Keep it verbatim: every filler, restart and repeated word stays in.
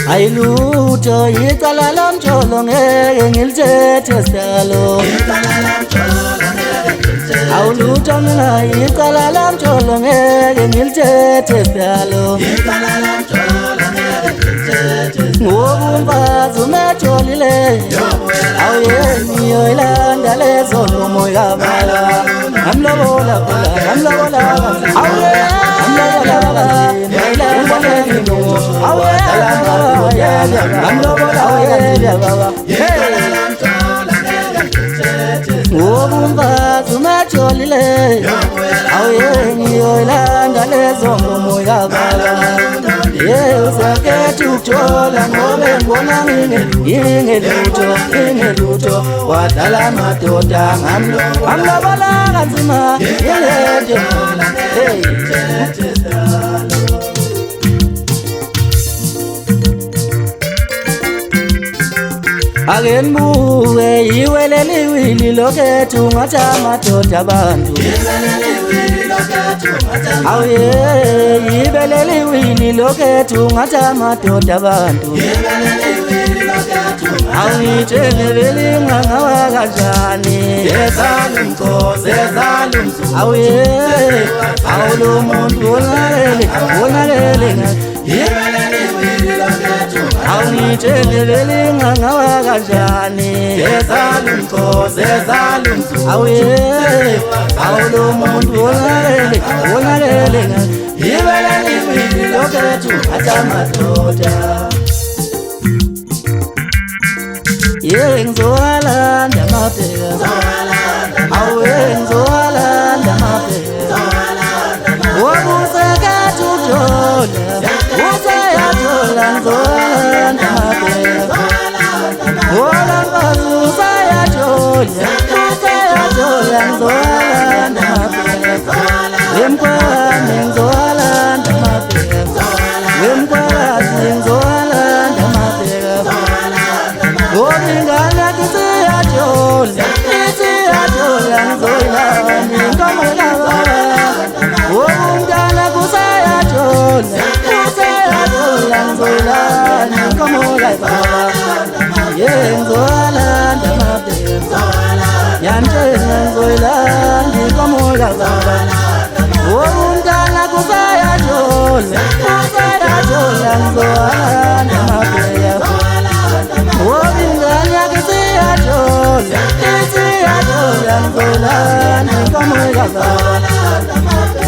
ayilutho icala lamjolo ngeke ngilithethe salo awulutho mina icala lamjolo ngeke ngilithethe salo ngobumfazi umetholile awuyeni yoyilanda lezo nkomo yabala ngamlobola phela ngamlobola awuyeni ngamlobola awuyeni ngamlobola awuyeni baba ngobumfazi umetholile awuyeni yoyilanda lezo nkomo yabala Uzakhetha ukuthola ngoba ngibona ngingelutho ngingelutho wadlala amadoda ngamlobola kanzima ngilede ake nibuke yiweleliwili lokhethu ngathi amadoda abantu awuye yibeleliwili lokhethu ngathi amadoda abantu awungitshele belingangawa kanjani ezalumkhoze ezalumzuzu awuye awulo muntu wonalele wonalele awungitshele belingangawa kanjani ezalumkhoze ezalumzuzu awuye awulo muntu wonalele wonalele yibeleliwili lokhethu ngathi amadoda Yengizolanda mabheka awe ngizolanda mabheka wabusakathu ujola usayathola ngizolanda mabheka wala mfazi usayathola usayathola ngizolanda mabheka wemkwami ngizolanda mabheka wemkwami ngizolanda mabheka Ngingana kisiyathola kisiyathola ngizoyilanda nkomola Ngingana kusayathola kusayathola ngizoyilanda nkomola Yengizolanda mabheka yantshela ngizoyilanda nkomola Ngingana kusayathola kusayathola ngizoyilanda mabheka Wobinganya kisiyathola kisiyathola ngizoyilanda nkomola